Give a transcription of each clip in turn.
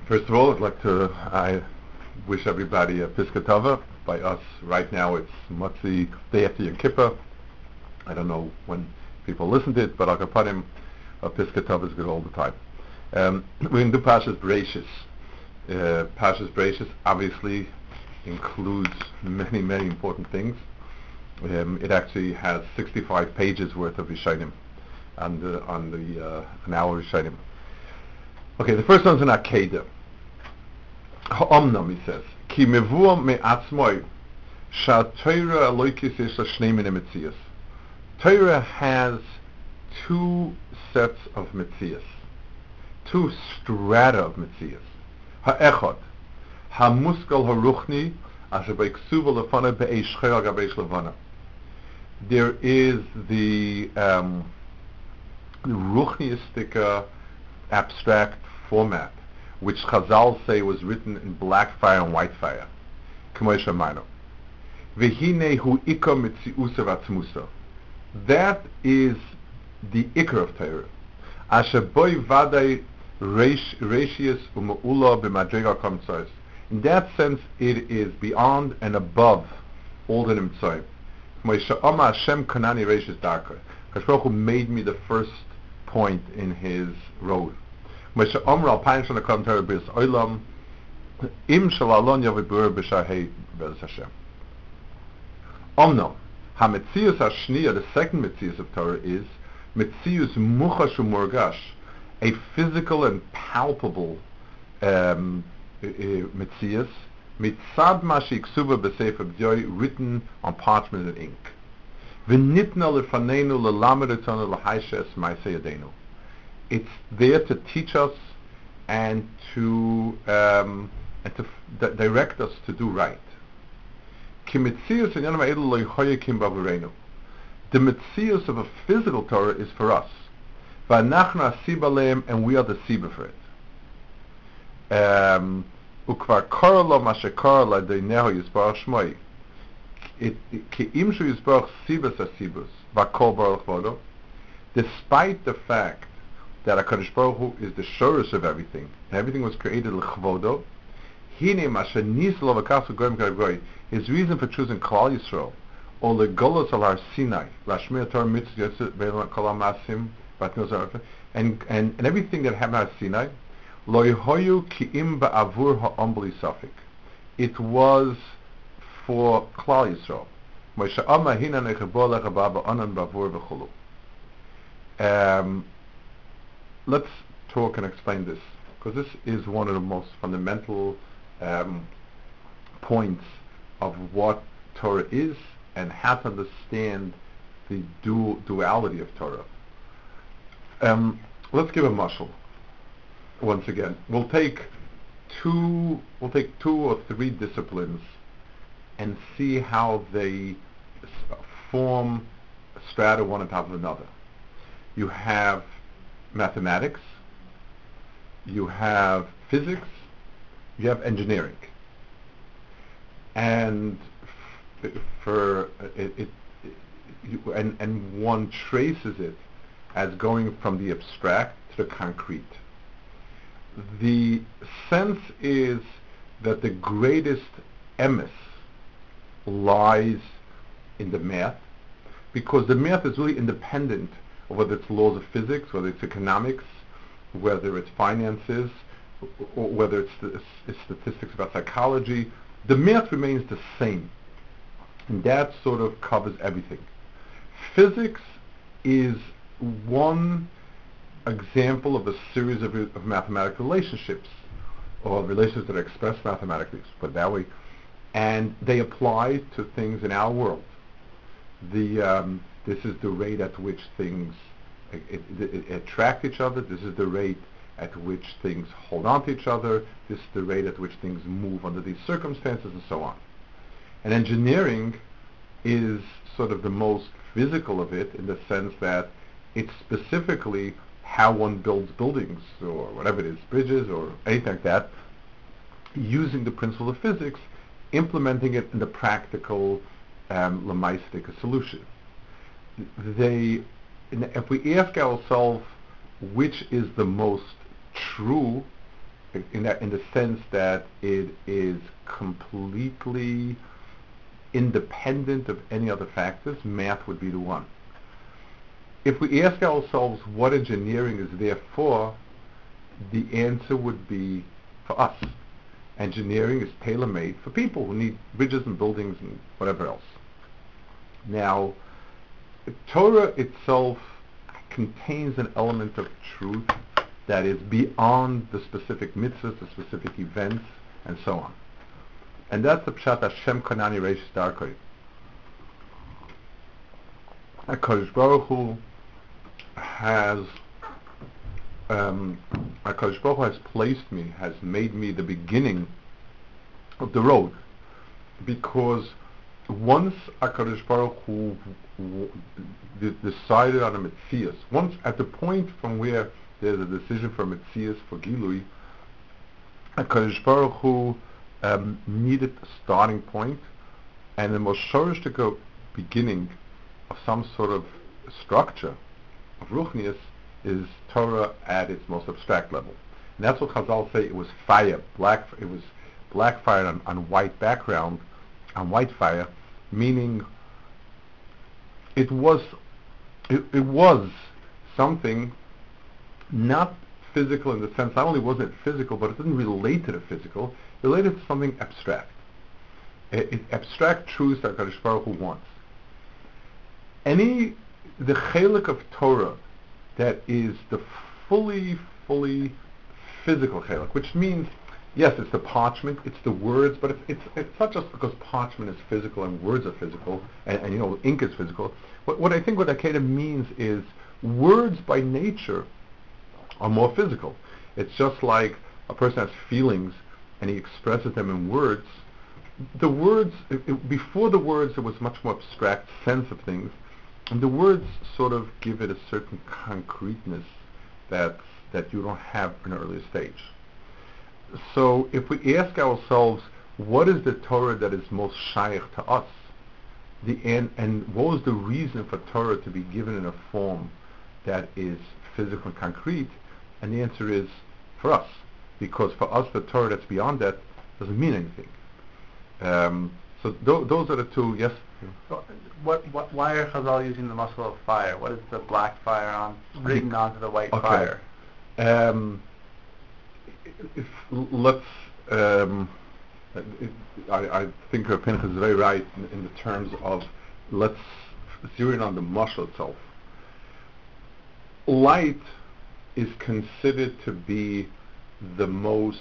First of all, I wish everybody a Piska Tova. By us, right now it's Motzi, day after Yom Kippur. I don't know when people listen to it, but Al Kapanim, a Piska Tova is good all the time. We're going to do Pashas Bereishis. Pashas Bereishis obviously includes many, many important things. It actually has 65 pages worth of Rishonim on an hour Rishonim. Okay, the first one's an Akedah. Ha'omnam, he says, Ki mevuah me'atzmoi sha'Torah Eloikis yesh la shnei minei metzias. Torah has two sets of metzias, two strata of metzias. Ha'echad, ha'muskal ha'ruchni asher b'iksuva lefana be'eish chayal gabeish levana. There is the ruchniistic abstract format, which Chazal say was written in black fire and white fire. K'mo shemaynu. V'hinei hu ikar mitziusa v'atzmusa. That is the ikar of Torah. Asher boi vadai reishius u'ma'ula b'madrega kamtzos. In that sense, it is beyond and above all the nimtzoim. K'mo she'amar Hashem kanani reishis darka. Kadosh Baruch Hu made me the first point in His road. Moshe Omer al Payin Shana Kam Torah B'Yis Olam Im Shalalon Yavibur B'Shahei B'Ez Hashem. Omno HaMetzius HaShniya, the second Metzius of Torah is Metzius Muchash U'Morgash, a physical and palpable Metzius Mitzad Mashi Ksuva B'Sefer B'Yoy, written on parchment and ink. V'nitna L'Faneinu L'Lamed Etonu L'Haishes Ma'aseh Yadeinu. It's there to teach us and to direct us to do right. The metzius of a physical Torah is for us, and we are the siba for it. Despite the fact that HaKadosh Baruch Hu is the shorus of everything, and everything was created l'chvodo. His reason for choosing Klal Yisrael, or legolos al Har Sinai, lashmir Torah mitzvot kol ha'masim, and everything that happened at Sinai, lo yehoyu ki'im ba'avur ha'ombli safik. It was for Klal Yisrael. Moshe Amar hina nechabo lecha ba'aba onan ba'avur v'chulu. Let's talk and explain this, because this is one of the most fundamental points of what Torah is and how to understand the duality of Torah. Let's give a mashal. Once again, we'll take two or three disciplines and see how they form strata one on top of another. You have mathematics, you have physics, you have engineering, and and one traces it as going from the abstract to the concrete. The sense is that the greatest emes lies in the math, because the math is really independent, whether it's laws of physics, whether it's economics, whether it's finances, or whether it's statistics about psychology. The math remains the same, and that sort of covers everything. Physics is one example of a series of mathematical relationships, or relationships that are expressed mathematically, let's put it that way, and they apply to things in our world. This is the rate at which things attract each other. This is the rate at which things hold on to each other. This is the rate at which things move under these circumstances, and so on. And engineering is sort of the most physical of it, in the sense that it's specifically how one builds buildings, or whatever it is, bridges, or anything like that, using the principle of physics, implementing it in the practical lemaistic solution. If we ask ourselves which is the most true in the sense that it is completely independent of any other factors, math would be the one. If we ask ourselves what engineering is there for, the answer would be for us. Engineering is tailor-made for people who need bridges and buildings and whatever else. Now, Torah itself contains an element of truth that is beyond the specific mitzvahs, the specific events, and so on. And that's the Pshat Hashem Kanani Reish Darkoi. HaKadosh Baruch Hu has placed me, has made me the beginning of the road, because once HaKadosh Baruch Hu decided on a Metzias, once at the point from where there's a decision for Metzias, for Gilui, HaKadosh Baruch Hu needed a starting point, and the most shorishtika beginning of some sort of structure of Ruchnius is Torah at its most abstract level. And that's what Chazal say, it was fire, it was black fire on white background, on white fire, meaning it was something not physical in the sense, not only wasn't it physical, but it didn't relate to the physical, it related to something abstract. Abstract truths that HaKadosh Baruch Hu wants. The chelik of Torah that is the fully physical chelik, which means, yes, it's the parchment, it's the words, but it's not just because parchment is physical and words are physical, and ink is physical. What I think what Akeda means is words by nature are more physical. It's just like a person has feelings and he expresses them in words. The words, before the words, there was much more abstract sense of things, and the words sort of give it a certain concreteness that you don't have in an earlier stage. So if we ask ourselves, what is the Torah that is most shaykh to us? And what was the reason for Torah to be given in a form that is physical and concrete? And the answer is for us, because for us the Torah that's beyond that doesn't mean anything. So those are the two. Yes. Why are Chazal using the muscle of fire? What is the black fire written onto the white fire? I think Pinchas is very right in the terms of, let's zero in on the mashal itself. Light is considered to be the most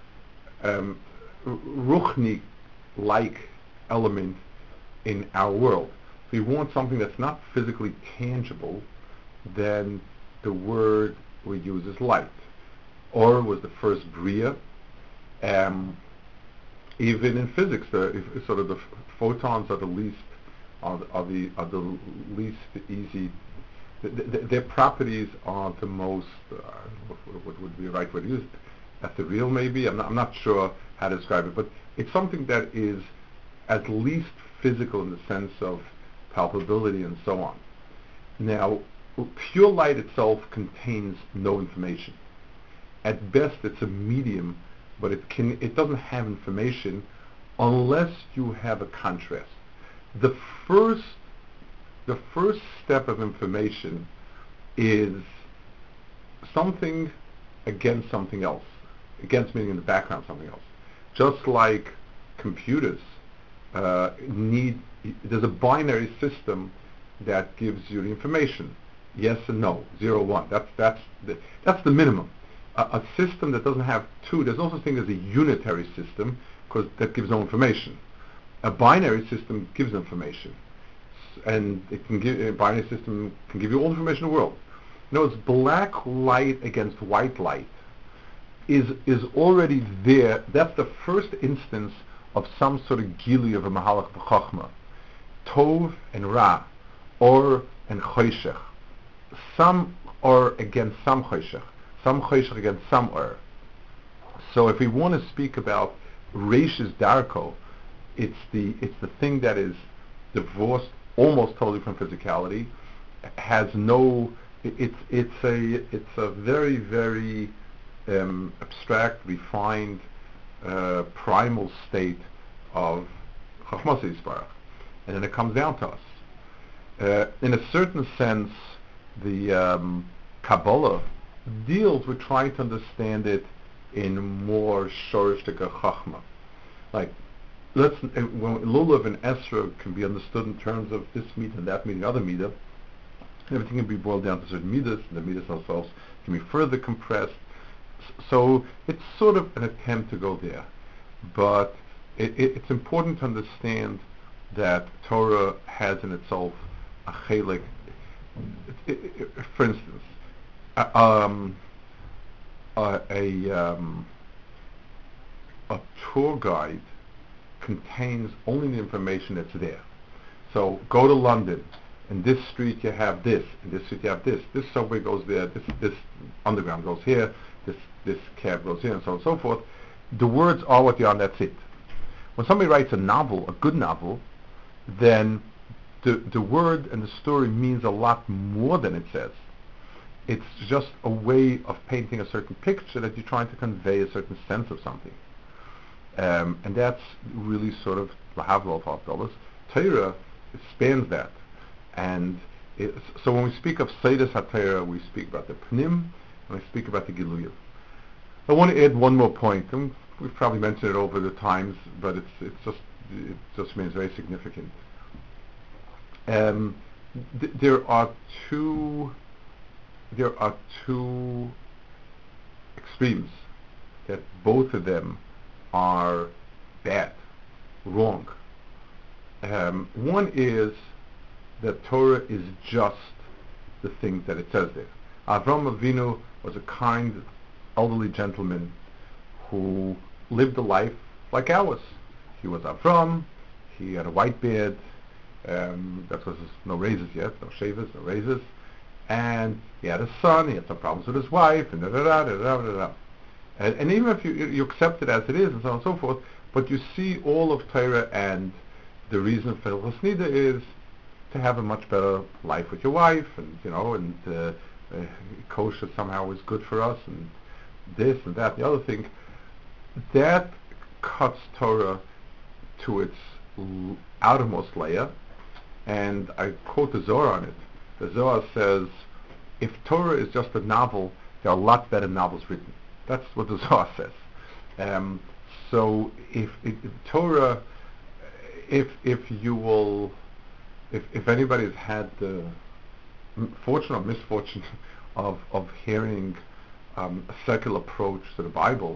ruchni-like element in our world. If we want something that's not physically tangible, then the word we use is light. Or was the first bria. Even in physics, sort of the photons are the least easy. Their properties are the most. What would be the right word to use? Ethereal, maybe. I'm not sure how to describe it, but it's something that is at least physical in the sense of palpability and so on. Now, pure light itself contains no information. At best, it's a medium, but it doesn't have information unless you have a contrast. The first step of information is something against something else. Against meaning in the background something else. Just like computers there's a binary system that gives you the information, yes and no, 0, 1. That's the minimum. A system that doesn't have two, there's no such thing as a unitary system, because that gives no information. A binary system gives information, and a binary system can give you all the information in the world. It's black light against white light is already there. That's the first instance of some sort of gili of a mahalach b'chachma. Tov and Ra, or and choshech. Some or against some choshech. Some choshech against some or. So if we want to speak about Reish's Darko, it's the thing that is divorced almost totally from physicality, has no. It's a very, very abstract, refined, primal state of Chachmas Yisbarach. And then it comes down to us. In a certain sense, the Kabbalah deals with trying to understand it in more shorishtika Chachma. Like, when Lulav and Esra can be understood in terms of this midah and that midah, other midah, everything can be boiled down to certain midas, and the midas themselves can be further compressed. So it's sort of an attempt to go there. But it's important to understand that Torah has in itself a chelik. For instance, a tour guide contains only the information that's there. So go to London. In this street you have this. In this street you have this. This subway goes there. This underground goes here. This cab goes here, and so on and so forth. The words are what they are, and that's it. When somebody writes a novel, a good novel, then the word and the story means a lot more than it says. It's just a way of painting a certain picture that you're trying to convey a certain sense of something. And that's really sort of Lahavlov Havdalas. Torah spans that. And so when we speak of Seidas HaTorah, we speak about the Pnim, and we speak about the Giluyah. I want to add one more point, and we've probably mentioned it over the times, but it just remains very significant. There are two extremes that both of them are bad, wrong. One is that Torah is just the things that it says there. Avram Avinu was a kind, elderly gentleman who lived a life like ours. He was Avram, he had a white beard, that was no razors yet, no shavers, no razors, and he had a son, he had some problems with his wife, and da-da-da. And even if you accept it as it is, and so on and so forth, but you see all of Torah, and the reason for the Chasnida is to have a much better life with your wife, and kosher somehow is good for us, and this and that, the other thing. That cuts Torah to its outermost layer, and I quote the Zohar on it. The Zohar says, if Torah is just a novel, there are a lot better novels written. That's what the Zohar says. So if Torah, if anybody's had the fortune or misfortune of hearing a secular approach to the Bible,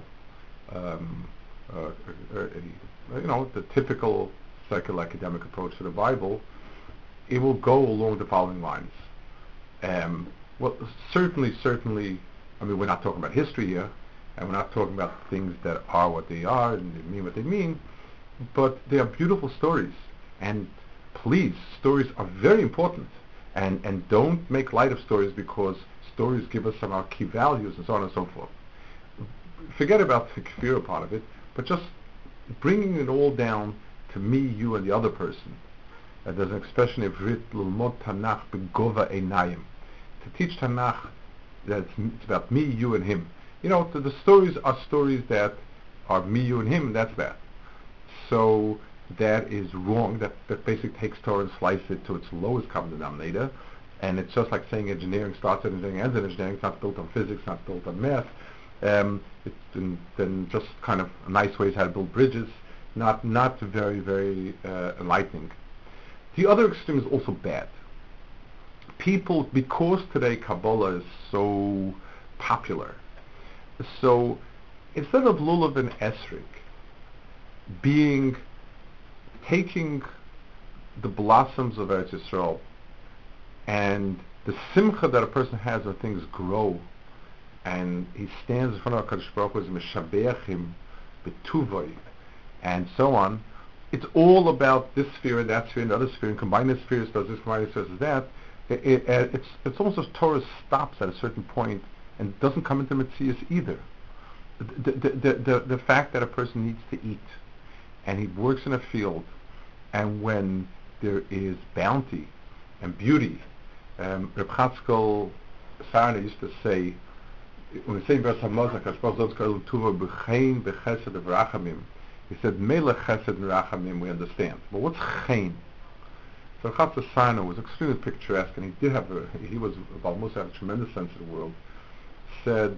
the typical secular academic approach to the Bible, it will go along the following lines. Well, certainly, I mean, we're not talking about history here, and we're not talking about things that are what they are and they mean what they mean, but they are beautiful stories. And please, stories are very important. And don't make light of stories, because stories give us some of our key values and so on and so forth. Forget about the kfira part of it, but just bringing it all down to me, you, and the other person. There's an expression of Rit Lulmod Tanakh Begova Einayim. To teach Tanakh, that it's about me, you, and him. The stories are stories that are me, you, and him, and that's that. So that is wrong. That basically takes Torah and slices it to its lowest common denominator. And it's just like saying engineering starts at engineering, ends at engineering. It's not built on physics, not built on math. It's then just kind of a nice way how to build bridges. Not very, very enlightening. The other extreme is also bad. People, because today Kabbalah is so popular, so instead of Lulav and Esrik taking the blossoms of Eretz Yisrael and the simcha that a person has when things grow, and he stands in front of HaKadosh Baruch Hu as Meshabeachim B'tuvoi, and so on. It's all about this sphere and that sphere and the other sphere, and combine the spheres does this, combine the spheres does that. It's almost as Torah stops at a certain point and doesn't come into Metzias either. The fact that a person needs to eat, and he works in a field, and when there is bounty and beauty, Reb Chatzkel Sarna used to say, when we say Vers HaMazon, Kashbar Zot Kol Tuva B'chein B'chesed V'rachamim. He said Melech Chesed and Rachamim. We understand, but what's Chein? So Chatzah Sarna was extremely picturesque, and he was about most had a tremendous sense of the world. Said,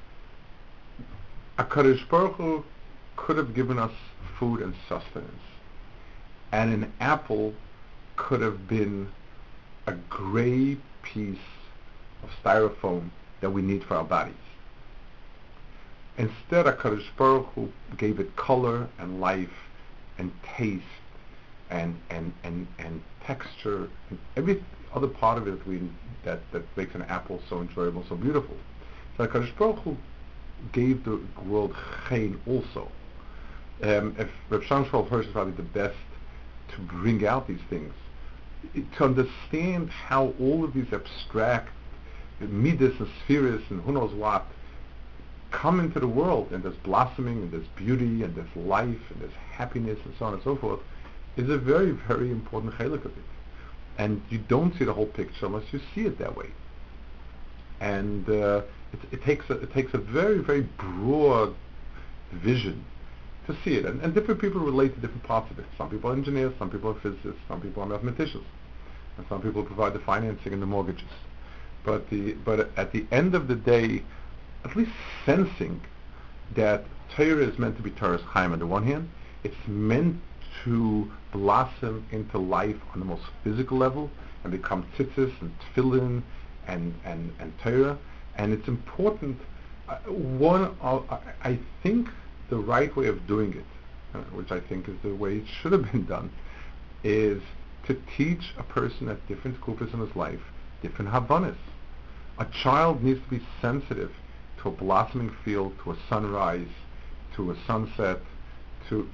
HaKadosh Baruch Hu could have given us food and sustenance, and an apple could have been a gray piece of styrofoam that we need for our bodies. Instead, HaKadosh Baruch Hu gave it color and life and taste and texture and every other part of it that makes an apple so enjoyable, so beautiful. So HaKadosh Baruch Hu gave the world Chein also. If Reb Shamshval Hirsch is probably the best to bring out these things, to understand how all of these abstract midas and spheres and who knows what come into the world, and there's blossoming, and there's beauty, and there's life, and there's happiness, and so on and so forth, is a very, very important chelik of it. And you don't see the whole picture unless you see it that way. And it takes a very, very broad vision to see it. And different people relate to different parts of it. Some people are engineers, some people are physicists, some people are mathematicians, and some people provide the financing and the mortgages. But at the end of the day, at least sensing that Torah is meant to be Torah's Chaim on the one hand, it's meant to blossom into life on the most physical level and become tzitzis and tefillin and Torah. And it's important. I think the right way of doing it, which I think is the way it should have been done, is to teach a person at different kupas in his life different havanas. A child needs to be sensitive to a blossoming field, to a sunrise, to a sunset, to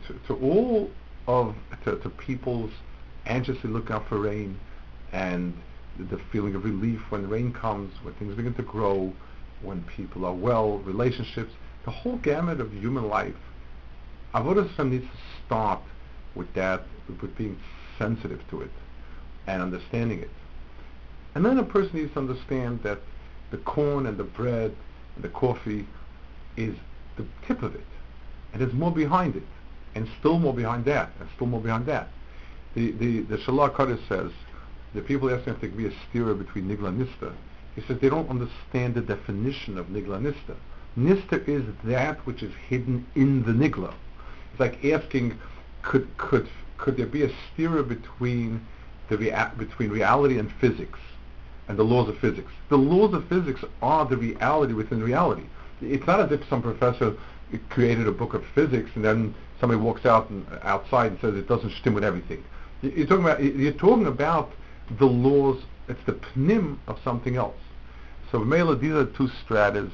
people's anxiously looking out for rain, and the feeling of relief when rain comes, when things begin to grow, when people are well, relationships, the whole gamut of human life. Avodas Hashem needs to start with that, with being sensitive to it and understanding it. And then a person needs to understand that the corn and the bread and the coffee is the tip of it, and there's more behind it, and still more behind that, and still more behind that. The Shalach Kodesh says, the people ask him if there could be a stira between Nigla and Nista. He says they don't understand the definition of Nigla and Nista. Nista is that which is hidden in the Nigla. It's like asking, could there be a stira between between reality and physics, and the laws of physics? The laws of physics are the reality within reality. It's not as if some professor created a book of physics and then somebody walks outside and says it doesn't stim with everything. You're talking about the laws. It's the pnim of something else. So Mela, these are two stratas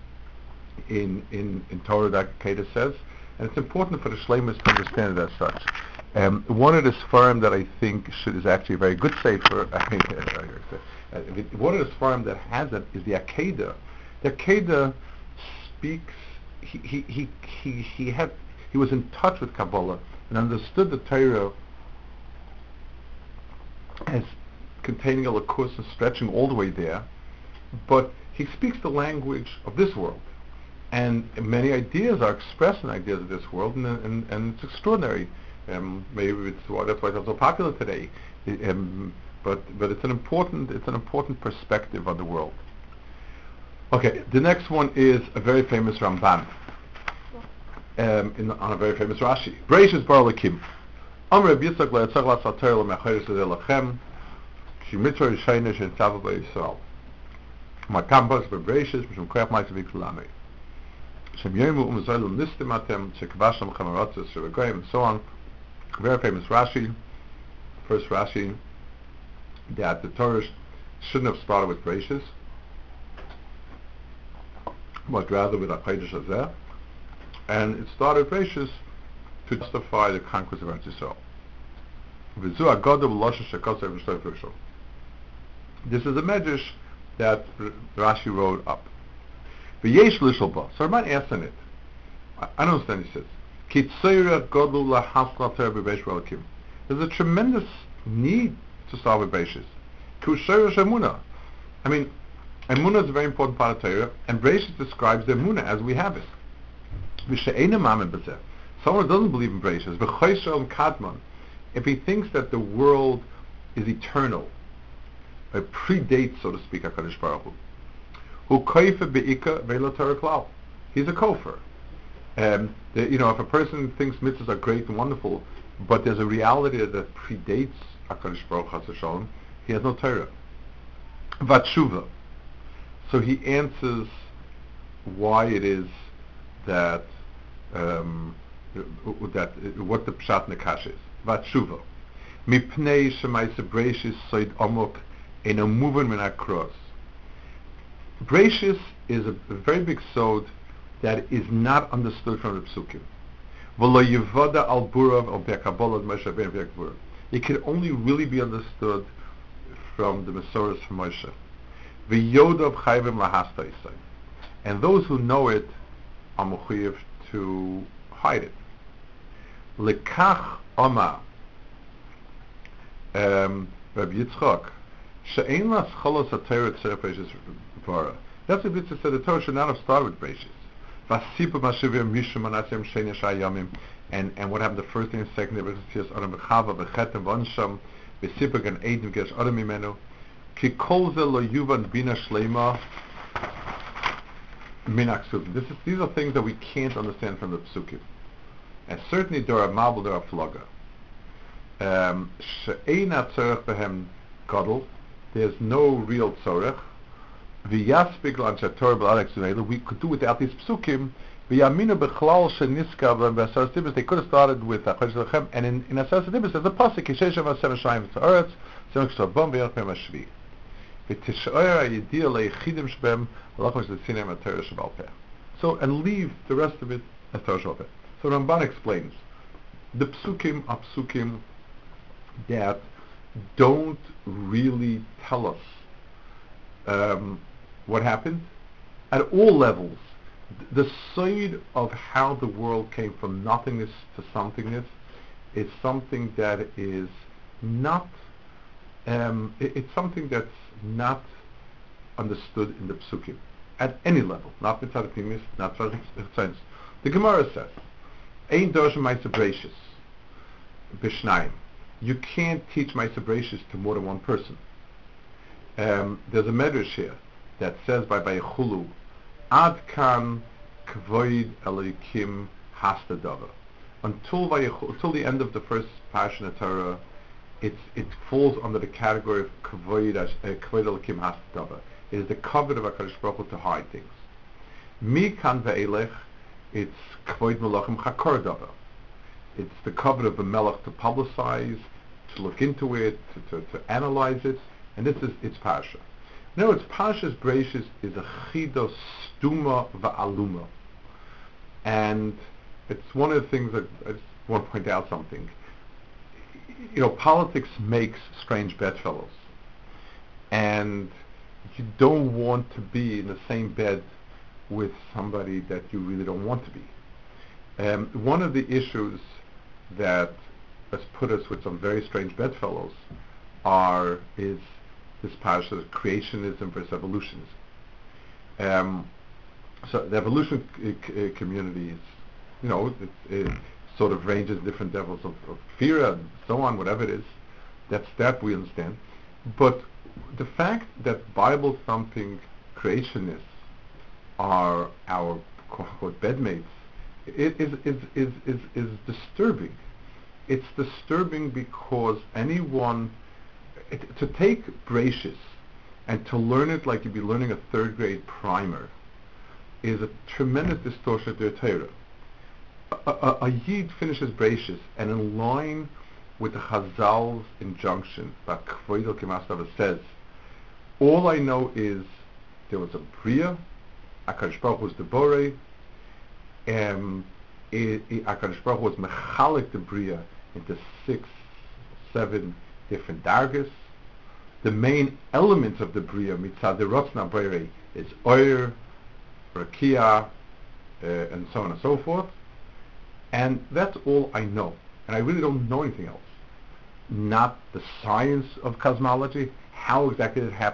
in Torah that Kedah says, and it's important for the Shleimus to understand it as such. One of the Sfarim that I think is actually a very good sefer. One of the Sfarim that has it is the Akedah. The Akedah speaks. He was in touch with Kabbalah and understood the Torah as containing a lakus and stretching all the way there, but he speaks the language of this world, and many ideas are expressed in ideas of this world, and it's extraordinary. Maybe that's why it's so popular today. But it's an important perspective on the world. Okay, the next one is a very famous Ramban on a very famous Rashi. Breishis bar Lakim. Amr Reb Yitzchak le'etzach la'asat Torah le'mechayrus le'lachem ki mitzvah rishayna she'nitzavu b'Yisrael. Makambas b'Breishis mishum koyach ma'aser v'ikulamei. Shem yomu u'mezaylu nistim atem shekavasham chamaratzes she'legoyim, and so on. Very famous Rashi, first Rashi, that the Torah shouldn't have started with Breishis, but rather with HaKodesh Hazeh, and it started Breishis to justify the conquest of Eretz Yisrael. This is a medrash that Rashi wrote up. So Raman asked in it, I don't understand, he says, there's a tremendous need to start with Breishis. I mean, Emunah is a very important part of Torah, and Bereshis describes the Emunah as we have it. Someone who doesn't believe in Bereshis, Kadmon, if he thinks that the world is eternal, it predates, so to speak, HaKadosh Baruch Hu, who koifer be'ika ve'lo Torah klal. He's a kofer. If a person thinks mitzvahs are great and wonderful, but there's a reality that predates HaKadosh Baruch Hu, he has no Torah. Vatshuva. So he answers why it is that what the pshat nekash is. Vatshuva. Mipnei shemaisa breishis soid amok in a movement min akros. Breishis is a very big sod that is not understood from the psukim. V'lo yivada al burav al be'kabolad Moshe Rabbeinu v'yakbur. It can only really be understood from the Mesorahs from Moshe. V'yodov chayvim lahasta isay. And those who know it are mechuyev to hide it. Lekach Omar Rabbi Yitzchak she'ein las cholos ha-Torah tzeref Bereshis v'ara. That's what Yitzchak said. The Torah should not have started with Bereshis. V'asipa mashivim mishum anasim shein yashayamim. And what happened the first day and second day? Bereshis adam b'chava b'chetem v'onsham b'sipa gan Eden gesh adam imenu ki kol ze lo yuvan bina shleima min haksuvim. These are things that we can't understand from the psukim. And certainly there are mabel, there are flaga. She'eina tzorech behem gadol. There's no real tzorech. V'yaspik l'anshei Torah b'alek zunelu. We could do without these psukim. V'yaminu b'chlal she'niska v'asaras tibus. They could have started with Chodesh Lechem. And in asaras tibus there's a pasuk. Yisheshem v'seven shayim v'tzaretz. Seven k'shabam v'yach b'hem hashvi. V'tishoyer ha'yidiyah le'yichidim shbem v'lachmash l'tzinem ha'Torah shebal peh. So, and leave the rest of it as Torah shebal peh. So Ramban explains, the psukim are psukim that don't really tell us what happened at all levels. The side of how the world came from nothingness to somethingness is something that is not, it's something that's not understood in the psukim at any level, not mitzad pnimis, not mitzad science. The Gemara says, Ein dorsha ma'aser breishis b'shnayim. You can't teach ma'aser breishis to more than one person. There's a medrash here that says by Chulu, Ad kan kvoid Elokim hasta davar. Until the end of the first parsha of Torah, it falls under the category of kvoid Elokim hasta davar. It is the covet of HaKadosh Baruch Hu to hide things. Mi kan ve'elech. It's kvoid melachim chakor davar. It's the covet of the melech to publicize, to look into it, to analyze it, and it's parsha. No, it's Parshas Bereshis is a chido stuma va'aluma, and it's one of the things that I just want to point out something. Politics makes strange bedfellows, and you don't want to be in the same bed with somebody that you really don't want to be. One of the issues that has put us with some very strange bedfellows is this parsha of creationism versus evolutionism. So the evolution community is, it sort of ranges different levels of fear and so on, whatever it is. That we understand. But the fact that Bible thumping creationists are our quote bedmates, it is disturbing. It's disturbing because to take Bereshis and to learn it like you'd be learning a third grade primer is a tremendous distortion of their Torah. A Yid finishes Bereshis, and in line with the Chazal's injunction that Kvoid Elokim says, all I know is there was a Bria, HaKadosh Baruch Hu was the Borei, HaKadosh Baruch Hu was mechalik the Bria into 6, 7 different dargas. The main elements of the Bria, mitzad derotzna Borei, is Oyer, Rakia, and so on and so forth. And that's all I know. And I really don't know anything else. Not the science of cosmology, how exactly it happened.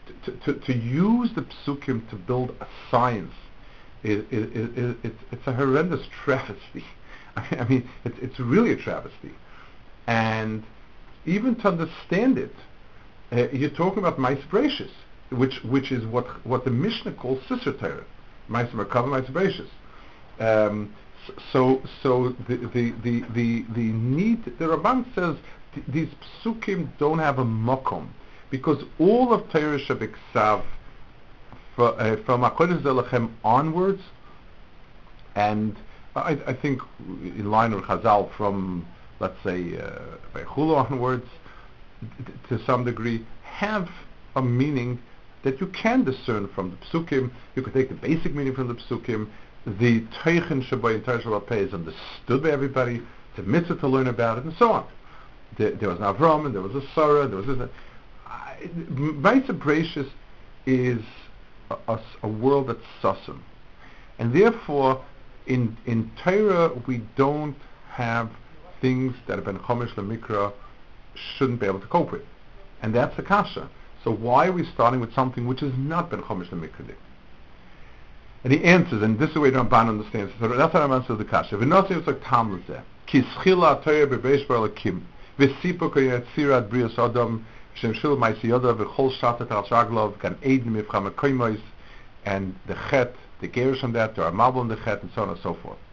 to use the psukim to build a science, it's a horrendous travesty. I mean, it's really a travesty. And even to understand it, you're talking about Ma'aser Bereishis, which is what the Mishnah calls Sisser Torah, Ma'aser Merkava, Ma'aser Bereishis. So the need, the Ramban says these psukim don't have a makom, because all of Torah Shebiksav from HaKodesh Zelachem onwards, and I think in line with Chazal from, let's say, Beichula onwards, to some degree, have a meaning that you can discern from the psukim. You could take the basic meaning from the psukim. The Teichen Shabbai and Torah Shabbat is understood by everybody. It's a mitzvah to learn about it, and so on. There was an Avram, and there was a Sarah, there was this. Ma'aser Bereishis is a world that's sussum. And therefore, in Torah, we don't have things that a Ben Chomish Lemikra shouldn't be able to cope with. And that's the kasha. So why are we starting with something which is not Ben Chomish Lemikra? And he answers, and this is the way Ramban understands it. So that's how Ramban says the kasha. V'nosim it's like Tam Lezeh. Ki schila Torah b'Bereish bar Elokim. V'sipo koyin etzirat brios Adam. Shem shil ma'isi yoda v'chol shatet al shaglov. Gan Eden mifcham koimois. And the chet, the gerish on that, there are mabul on the chet, and so on and so forth.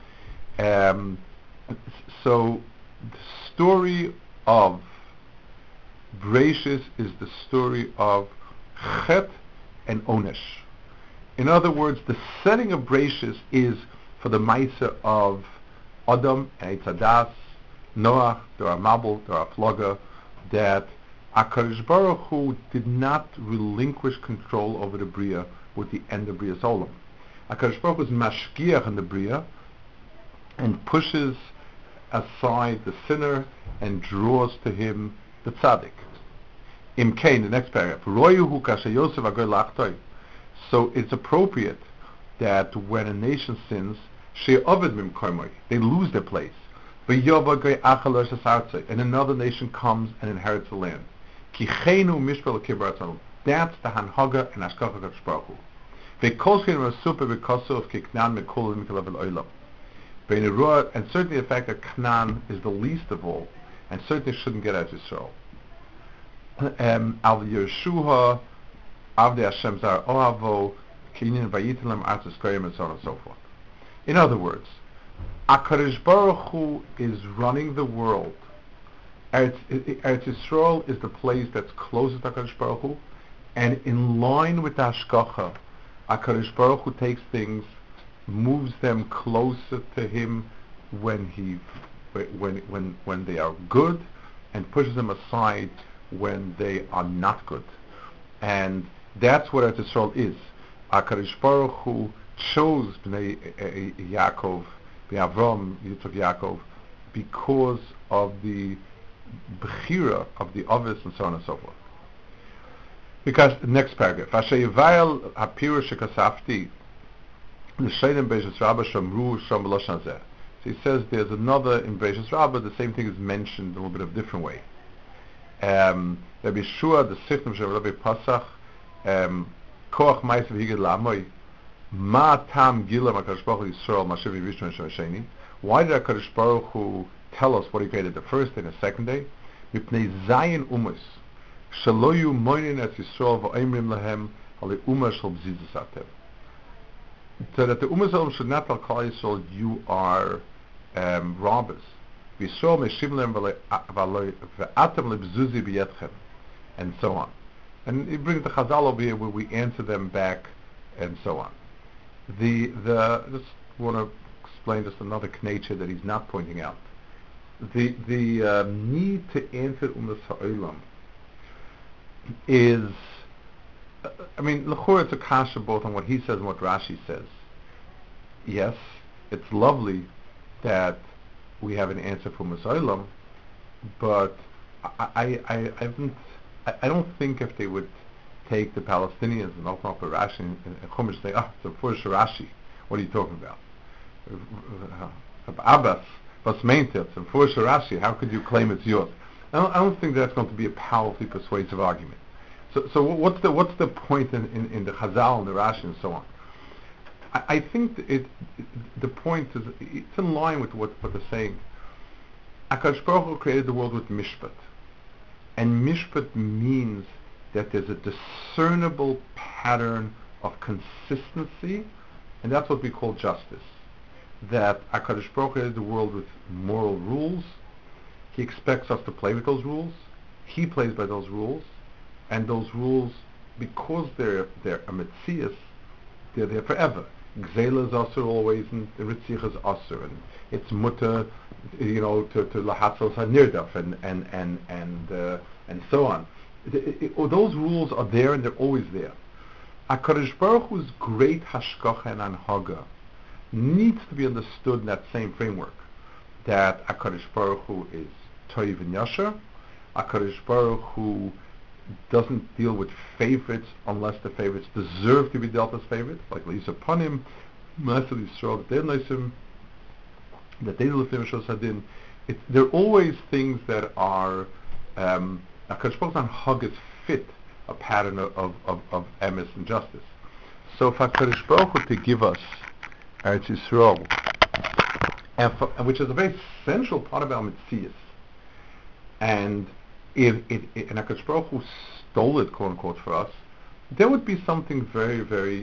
So the story of Bereishis is the story of chet and onesh. In other words, the setting of Bereishis is for the Ma'aser of Adam and Eitzadas, Noach, there are Mabul, there are Floga, that HaKadosh Baruch Hu did not relinquish control over the Bria with the end of Bria's Olam. HaKadosh Baruch Hu is mashgiach in the Bria and pushes aside the sinner and draws to him the tzaddik. Im Kain, the next paragraph, Royuhu kasha Yosef agoy lachtoi. So it's appropriate that when a nation sins, they lose their place. And another nation comes and inherits the land. That's the Hanhaga and Ashkacha Kadosh Baruch Hu. And certainly the fact that Canaan is the least of all, and certainly shouldn't get out of Yisrael. Al Yeshua Avdei Hashem Zar Ohavo Kinyan Vayitilam Artzis Goyim, and so on and so forth. In other words, HaKadosh Baruch Hu is running the world. Eretz Yisrael is the place that's closest to HaKadosh Baruch Hu, and in line with the Hashgacha, HaKadosh Baruch Hu takes things, moves them closer to Him when they are good, and pushes them aside when they are not good. And that's what Eretz Yisrael is. HaKadosh Baruch Hu chose Bnei Yaakov, Avram, Yitzchak Yaakov, because of the Bechira of the Ovis and so on and so forth. Because, next paragraph, Vashayivayel HaPirush Shekasafti L'Sheinem Beishas Rabbah Shamru Shom B'Loshan Zeh. So he says there's another in Beishas Rabbah, the same thing is mentioned in a little bit of a different way. Rabbi Shua, the Sifnim Shem Rabbi Pasach, Koach Ma'aser V'Higed La'amoy, Ma Tam Gilam HaKadosh Baruch Hu Yisrael Mashiv Yirishon and Shemasheni. Why did HaKadosh Baruch Hu tell us what He created the first day and the second day? Mipnei Zayin Umus Shaloyu Moinin Es Yisrael V'Oimrim Lahem Ali Umah Shal B'Zizis Atem. So that the Ummah should not tell Klal Yisrael, you are robbers. Yisrael Meshim Lehem V'Atem Lebzuzi B'Yetchem, and so on. And he brings the Chazal over here where we answer them back, and so on. Just want to explain just another nature that he's not pointing out. The need to answer Ummah Ha'olam is, l'chor it's a kasha both on what he says and what Rashi says. Yes, it's lovely that we have an answer for Ummah Ha'olam, but I don't think if they would take the Palestinians and open up a Rashi and Chumash say, it's a Fush Rashi. What are you talking about? Abbas, was meint it? And Fush Rashi, how could you claim it's yours? I don't think that's going to be a powerfully persuasive argument. So what's the point in the Chazal and the Rashi and so on? I think the point is it's in line with what they're saying. HaKadosh Baruch Hu created the world with mishpat, and mishpat means that there's a discernible pattern of consistency, and that's what we call justice. That HaKadosh Baruch Hu created the world with moral rules. He expects us to play with those rules. He plays by those rules, and those rules, because they're a metzias, they're there forever. Gzela is asur always, and the ritzich is asur, and it's mutter, to lahatzos hanirdaf, and so on. Those rules are there, and they're always there. HaKadosh Baruch Hu's great hashgacha and anhaga needs to be understood in that same framework. That HaKadosh Baruch Hu is toiv and yasher. HaKadosh Baruch Hu doesn't deal with favorites unless the favorites deserve to be dealt as favorites, like Lisa Panim, Master Yisrael, that they're nisim, that they do the Mishos Hadin. They're always things that are HaKadosh Baruch Hu's anhagas fit a pattern of emes and justice. So for HaKadosh Baruch Hu to give us Eretz Yisrael, and which is a very central part of our Metzias, and if HaKadosh Baruch Hu stole it, quote unquote, for us, there would be something very, very.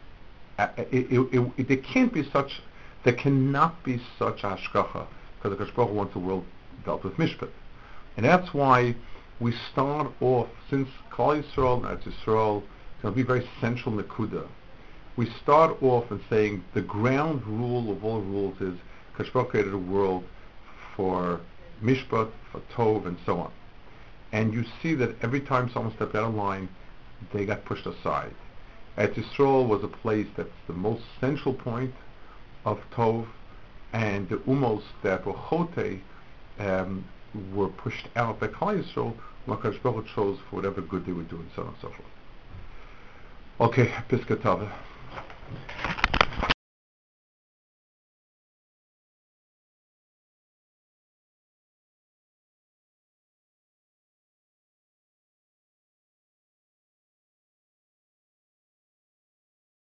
There cannot be such hashgacha, because HaKadosh Baruch Hu wants the world dealt with mishpat, and that's why we start off, since Klal Yisrael and Eretz Yisrael is going to be very central nekuda. We start off in saying the ground rule of all rules is HaKadosh Baruch Hu created a world for mishpat, for tov, and so on. And you see that every time someone stepped out of line, they got pushed aside. Eretz Yisrael was a place that's the most central point of Tov, and the umos that were chote were pushed out by Klal Yisrael, when HaKadosh Baruch Hu chose for whatever good they were doing, so on and so forth. Okay, Piska Tava.